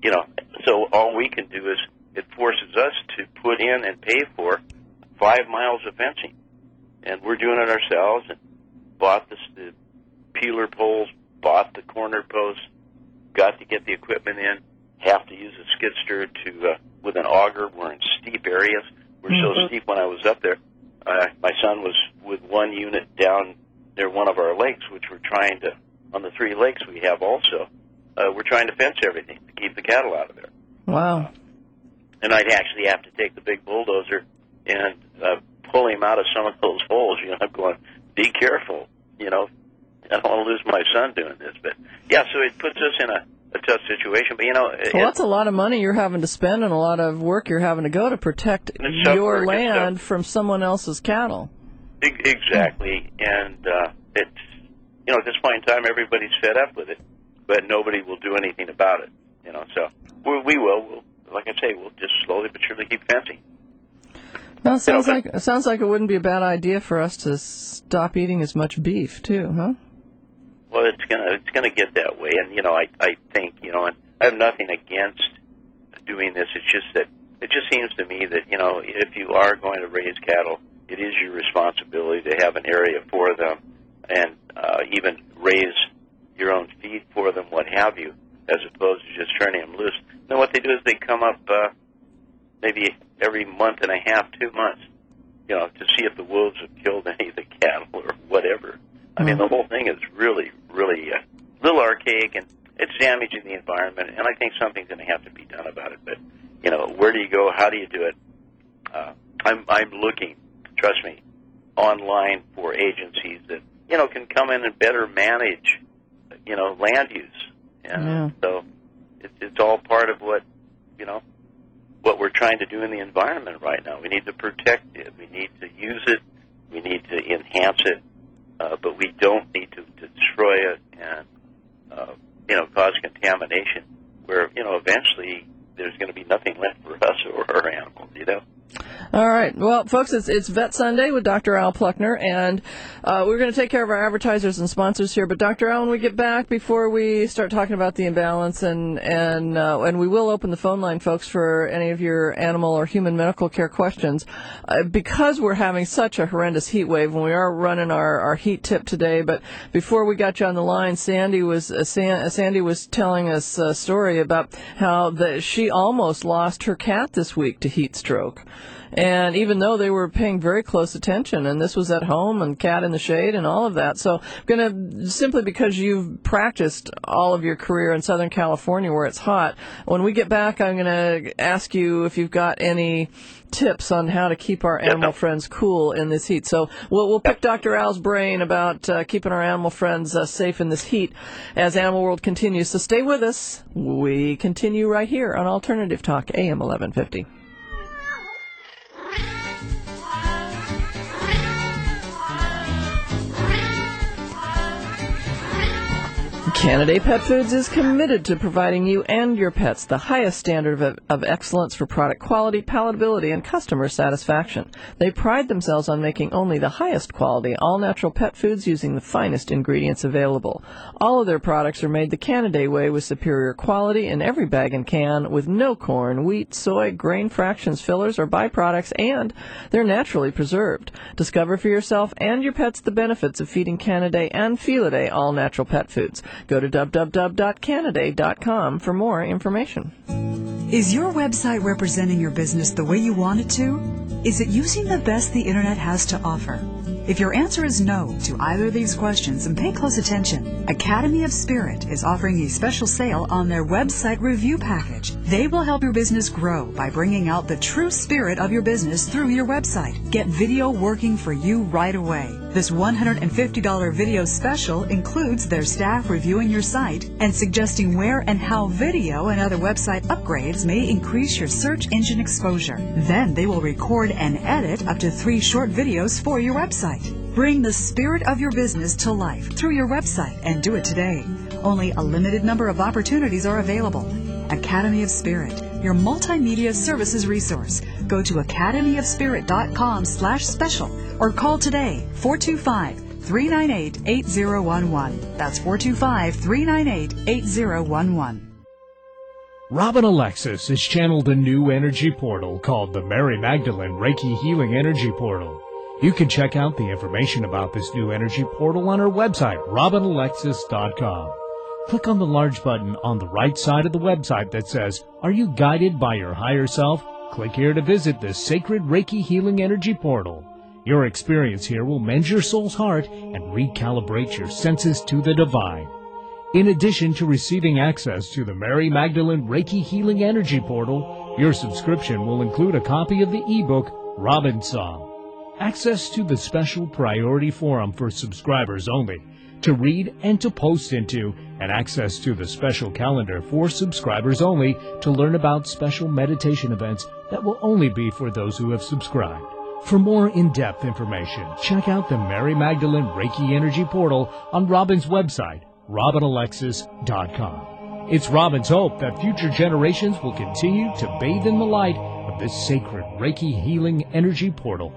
so all we can do is it forces us to put in and pay for 5 miles of fencing, and we're doing it ourselves. And bought the peeler poles, bought the corner posts, got to get the equipment in. Have to use a skid steer with an auger. We're in steep areas. We're so steep when I was up there. My son was with one unit down near one of our lakes, which we're trying to, on the 3 lakes we have also, we're trying to fence everything to keep the cattle out of there. Wow. And I'd actually have to take the big bulldozer and pull him out of some of those holes. I'm going, be careful. I don't want to lose my son doing this. But, yeah, so it puts us in a tough situation. But, well, that's a lot of money you're having to spend and a lot of work you're having to go to protect your land from someone else's cattle. Exactly. And it's, at this point in time, everybody's fed up with it, but nobody will do anything about it. So we will. We'll, like I say, we'll just slowly but surely keep fencing. Well, it sounds like it wouldn't be a bad idea for us to stop eating as much beef too, huh? Well, it's gonna get that way, and I think and I have nothing against doing this. It's just that it just seems to me that, if you are going to raise cattle, it is your responsibility to have an area for them and even raise your own feed for them, what have you, as opposed to just turning them loose. Then what they do is they come up maybe every month and a half, 2 months, to see if the wolves have killed any of the cattle or whatever. I mean, the whole thing is really, really a little archaic, and it's damaging the environment, and I think something's going to have to be done about it. But, where do you go? How do you do it? I'm looking, trust me, online for agencies that, can come in and better manage, land use. And so it's all part of what we're trying to do in the environment right now. We need to protect it. We need to use it. We need to enhance it. But we don't need to destroy it and, cause contamination where, eventually there's going to be nothing left for us or our animals, All right. Well, folks, it's Vet Sunday with Dr. Al Pluckner, and we're going to take care of our advertisers and sponsors here. But Dr. Al, when we get back, before we start talking about the imbalance, and we will open the phone line, folks, for any of your animal or human medical care questions, because we're having such a horrendous heat wave, and we are running our heat tip today. But before we got you on the line, Sandy was telling us a story about how she almost lost her cat this week to heat stroke. And even though they were paying very close attention, and this was at home and cat in the shade and all of that. So simply because you've practiced all of your career in Southern California where it's hot, when we get back, I'm going to ask you if you've got any tips on how to keep our animal friends cool in this heat. So we'll pick Dr. Al's brain about keeping our animal friends safe in this heat as Animal World continues. So stay with us. We continue right here on Alternative Talk, AM 1150. Canaday Pet Foods is committed to providing you and your pets the highest standard of excellence for product quality, palatability, and customer satisfaction. They pride themselves on making only the highest quality, all-natural pet foods using the finest ingredients available. All of their products are made the Canaday way with superior quality in every bag and can, with no corn, wheat, soy, grain fractions, fillers, or byproducts, and they're naturally preserved. Discover for yourself and your pets the benefits of feeding Canaday and Felidae all-natural pet foods. Go to www.canaday.com for more information. Is your website representing your business the way you want it to? Is it using the best the Internet has to offer? If your answer is no to either of these questions, and pay close attention, Academy of Spirit is offering a special sale on their website review package. They will help your business grow by bringing out the true spirit of your business through your website. Get video working for you right away. This $150 video special includes their staff reviewing your site and suggesting where and how video and other website upgrades may increase your search engine exposure. Then they will record and edit up to 3 short videos for your website. Bring the spirit of your business to life through your website and do it today. Only a limited number of opportunities are available. Academy of Spirit, your multimedia services resource. Go to academyofspirit.com/special or call today 425-398-8011. That's 425-398-8011. Robin Alexis has channeled a new energy portal called the Mary Magdalene Reiki Healing Energy Portal. You can check out the information about this new energy portal on her website, robinalexis.com. Click on the large button on the right side of the website that says, "Are you guided by your higher self?" Click here to visit the Sacred Reiki Healing Energy Portal. Your experience here will mend your soul's heart and recalibrate your senses to the divine. In addition to receiving access to the Mary Magdalene Reiki Healing Energy Portal, your subscription will include a copy of the ebook, Robin Song. Access to the special priority forum for subscribers only, to read and to post into, and access to the special calendar for subscribers only to learn about special meditation events that will only be for those who have subscribed. For more in-depth information, check out the Mary Magdalene Reiki Energy Portal on Robin's website, robinalexis.com. It's Robin's hope that future generations will continue to bathe in the light of this sacred Reiki Healing Energy Portal.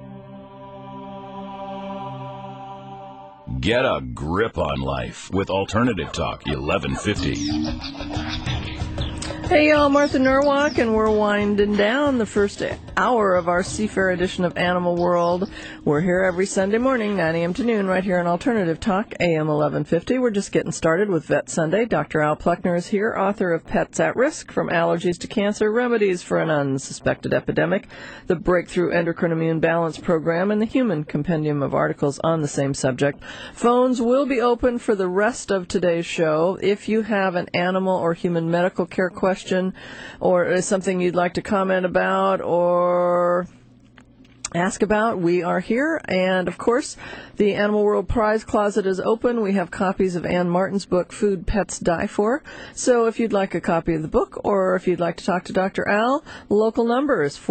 Get a grip on life with Alternative Talk 1150. Hey y'all, Martha Norwalk, and we're winding down the first hour of our Seafair edition of Animal World. We're here every Sunday morning, 9 a.m. to noon, right here on Alternative Talk, AM 1150. We're just getting started with Vet Sunday. Dr. Al Pluckner is here, author of Pets at Risk, From Allergies to Cancer, Remedies for an Unsuspected Epidemic, the Breakthrough Endocrine Immune Balance Program, and the Human Compendium of articles on the same subject. Phones will be open for the rest of today's show. If you have an animal or human medical care question, or something you'd like to comment about or ask about, we are here. And, of course, the Animal World Prize Closet is open. We have copies of Ann Martin's book, Food Pets Die For. So if you'd like a copy of the book or if you'd like to talk to Dr. Al, local number is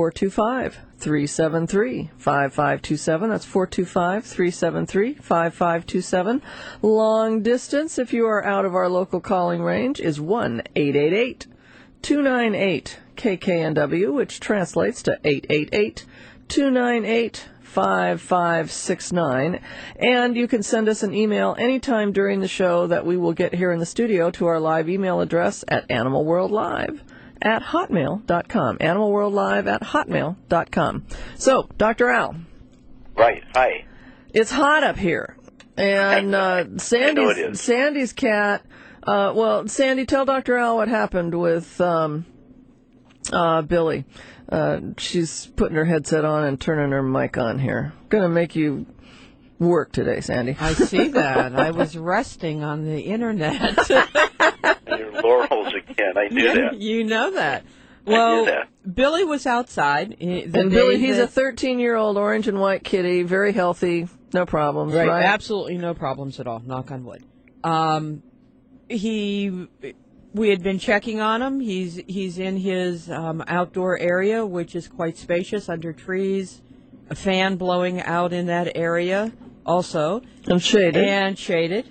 425-373-5527. That's 425-373-5527. Long distance, if you are out of our local calling range, is 1-888-298-KKNW, which translates to 888-298-5569. And you can send us an email anytime during the show that we will get here in the studio to our live email address at animalworldlive@hotmail.com. animalworldlive@hotmail.com. So, Dr. Al. Right. Hi. It's hot up here. And Sandy's cat... well, Sandy, tell Dr. Al what happened with Billy. She's putting her headset on and turning her mic on here. Going to make you work today, Sandy. I see that. I was resting on the internet. Your laurels again. I knew that. You know that. Well, Billy was outside. And Billy, he's a 13-year-old orange and white kitty, very healthy, no problems, right? Absolutely no problems at all, knock on wood. We had been checking on him. He's in his outdoor area, which is quite spacious, under trees, a fan blowing out in that area also. And shaded.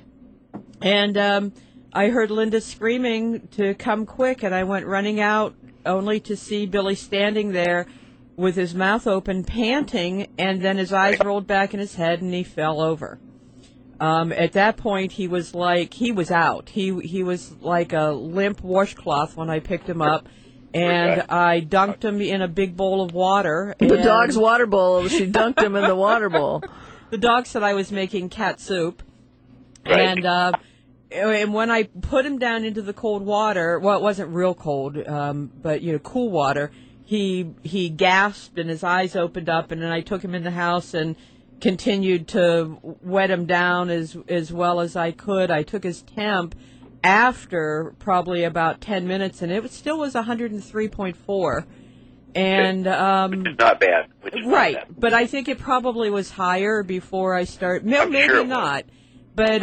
And I heard Linda screaming to come quick, and I went running out only to see Billy standing there with his mouth open, panting, and then his eyes rolled back in his head, and he fell over. At that point, he was out. He was like a limp washcloth when I picked him up, and I dunked him in a big bowl of water. The dog's water bowl. She dunked him in the water bowl. The dog said I was making cat soup, and when I put him down into the cold water, well, it wasn't real cold, but cool water. He gasped and his eyes opened up, and then I took him in the house and continued to wet him down as well as I could. I took his temp after probably about 10 minutes, and it still was 103.4. And which is not bad. Right, but I think it probably was higher before I started. Maybe not. But,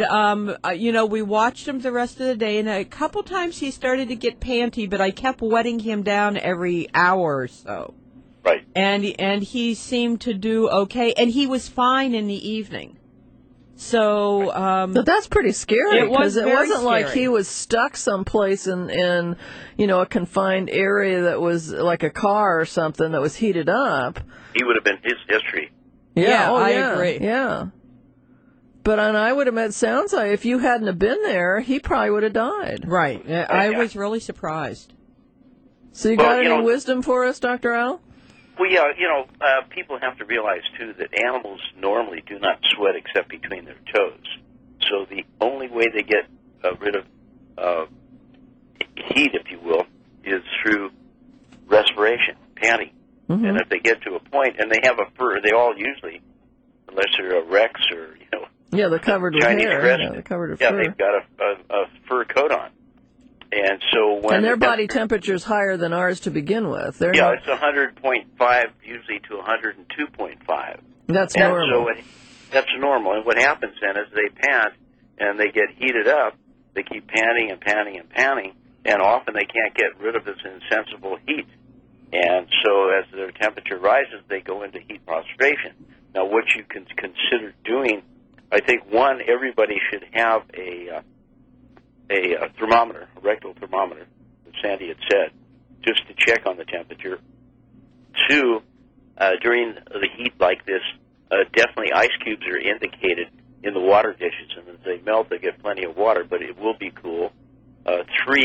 we watched him the rest of the day, and a couple times he started to get panty, but I kept wetting him down every hour or so. Right. And he seemed to do okay, and he was fine in the evening. So, but that's pretty scary, because it wasn't scary. like he was stuck someplace in a confined area that was like a car or something that was heated up. He would have been his history. Yeah, I agree. Yeah. But I would have, it sounds like if you hadn't have been there, he probably would have died. Right. I was really surprised. So you got any wisdom for us, Dr. Al? Well, yeah, people have to realize, too, that animals normally do not sweat except between their toes. So the only way they get rid of heat, if you will, is through respiration, panting. Mm-hmm. And if they get to a point, and they have a fur, they all usually, unless they're a Rex or, yeah, they're covered with hair. They're covered with fur. They've got a fur coat on. And so when their body temperature is higher than ours to begin with. It's 100.5 usually to 102.5. That's normal. So that's normal. And what happens then is they pant and they get heated up. They keep panting and panting and panting, and often they can't get rid of this insensible heat. And so as their temperature rises, they go into heat prostration. Now, what you can consider doing, I think, one, everybody should have a thermometer, a rectal thermometer, as Sandy had said, just to check on the temperature. Two, during the heat like this, definitely ice cubes are indicated in the water dishes, and as they melt, they get plenty of water, but it will be cool. Three,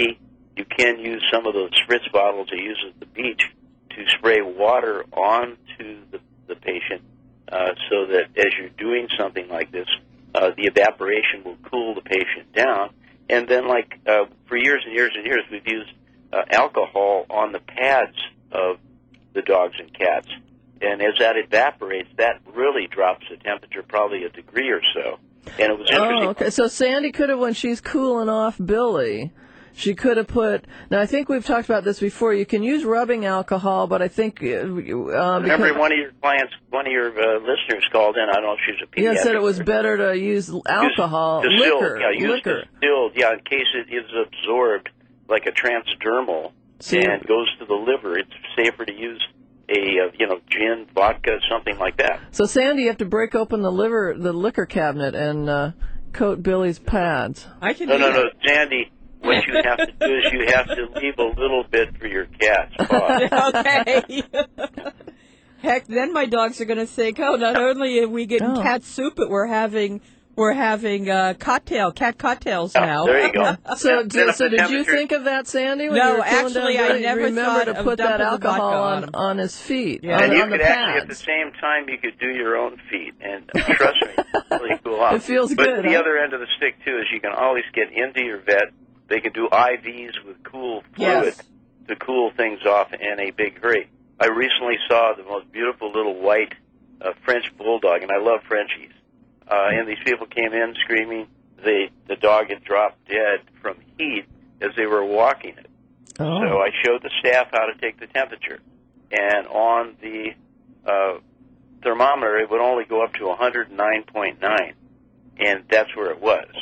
you can use some of those spritz bottles they use at the beach to spray water onto the patient so that as you're doing something like this, the evaporation will cool the patient down. And then, for years and years and years, we've used alcohol on the pads of the dogs and cats. And as that evaporates, that really drops the temperature probably a degree or so. And it was interesting. Oh, okay. So Sandy could have, when she's cooling off Billy, she could have put. Now I think we've talked about this before. You can use rubbing alcohol, but I think remember one of your clients, one of your listeners called in. I don't know if she's a pediatric. Yeah, said it was better to use alcohol, distilled, liquor. Distilled, in case it is absorbed like a transdermal and goes to the liver. It's safer to use a gin, vodka, something like that. So Sandy, you have to break open the liquor cabinet and coat Billy's pads. I can. No, Sandy. What you have to do is you have to leave a little bit for your cat's paw. Okay. Heck, then my dogs are going to think, not only are we getting cat soup, but we're having cat cocktails now. There you go. So did you think of that, Sandy? When you were actually, down, I never remember thought to put of that alcohol on his feet. Yeah. And you on could the actually, pads. at the same time, you could do your own feet. And trust me, it's really cool off. It feels but good. The other end of the stick, too, is you can always get into your vet. They can do IVs with cool fluid to cool things off in a big hurry. I recently saw the most beautiful little white French bulldog, and I love Frenchies. And these people came in screaming. The dog had dropped dead from heat as they were walking it. Oh. So I showed the staff how to take the temperature. And on the thermometer, it would only go up to 109.9. And that's where it was.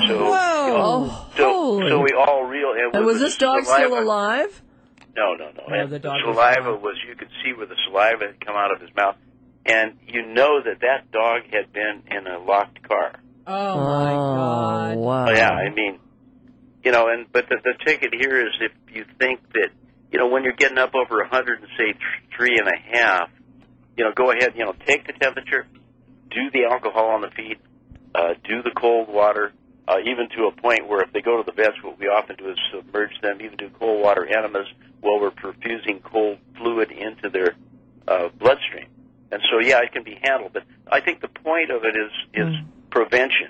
So, so we all realized. And was this dog still alive? No. And the saliva was, you could see where the saliva had come out of his mouth. And you know that dog had been in a locked car. Oh, my God. Wow. Yeah, I mean, but the ticket here is if you think that, when you're getting up over 100 and say 3.5, go ahead, take the temperature, do the alcohol on the feet, do the cold water, even to a point where if they go to the vets, what we often do is submerge them, even do cold water enemas while we're perfusing cold fluid into their bloodstream. And so, it can be handled. But I think the point of it is prevention.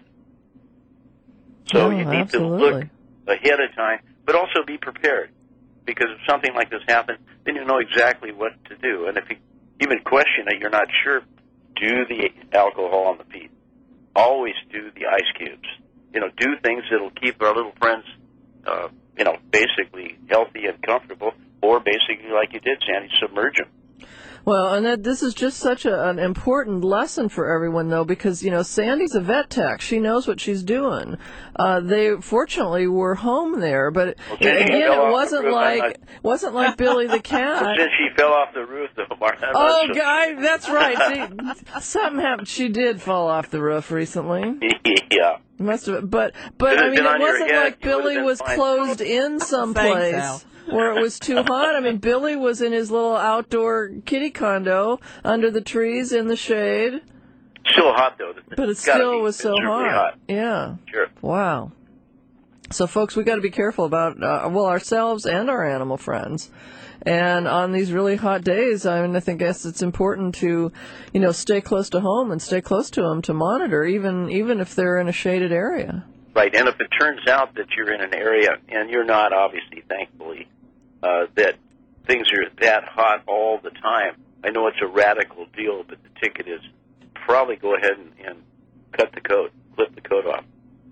So you need to look ahead of time, but also be prepared. Because if something like this happens, then you know exactly what to do. And if you even question it, you're not sure, do the alcohol on the feet. Always do the ice cubes. Do things that'll keep our little friends, basically healthy and comfortable, or basically, like you did, Sandy, submerge them. Well, and this is just such an important lesson for everyone, though, because, Sandy's a vet tech. She knows what she's doing. They fortunately were home there, but again, it wasn't like Billy the cat. Well, since she fell off the roof, though, Martha. Oh, guy, that's right. See, something happened. She did fall off the roof recently. Yeah. Must have, but I mean, it wasn't like Billy was closed in someplace where it was too hot. I mean, Billy was in his little outdoor kitty condo under the trees in the shade. Still hot, though. But it still was so hot. Yeah. Sure. Wow. So, folks, we got to be careful about, ourselves and our animal friends. And on these really hot days, I guess it's important to, stay close to home and stay close to them to monitor, even if they're in a shaded area. Right, and if it turns out that you're in an area, and you're not, obviously, thankfully, that things are that hot all the time, I know it's a radical deal, but the ticket is probably go ahead and cut the coat, clip the coat off.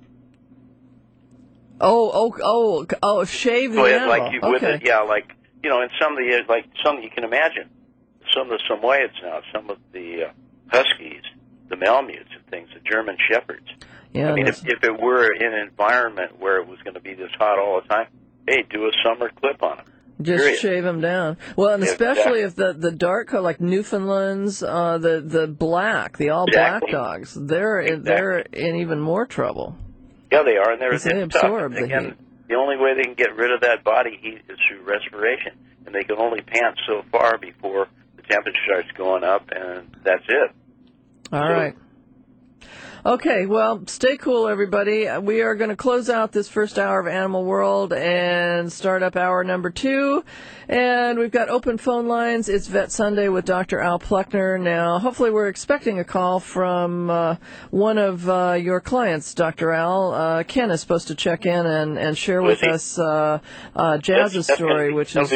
Shave the go ahead, animal. like you with it, and some of the, you can imagine, some of the Samoyeds now, some of the Huskies, the Malamutes and things, the German Shepherds. Yeah, I mean, if it were in an environment where it was going to be this hot all the time, hey, do a summer clip on them. Just shave them down. Well, and especially if the dark color, like Newfoundlands, the black, the all black dogs, they're in even more trouble. Yeah, they are, and they absorb the heat. The only way they can get rid of that body heat is through respiration, and they can only pant so far before the temperature starts going up, and that's it. All right. Okay, well, stay cool, everybody. We are going to close out this first hour of Animal World and start up hour number 2. And we've got open phone lines. It's Vet Sunday with Dr. Al Pluckner. Now, hopefully we're expecting a call from one of your clients, Dr. Al. Ken is supposed to check in and share with us Jazz's story, which is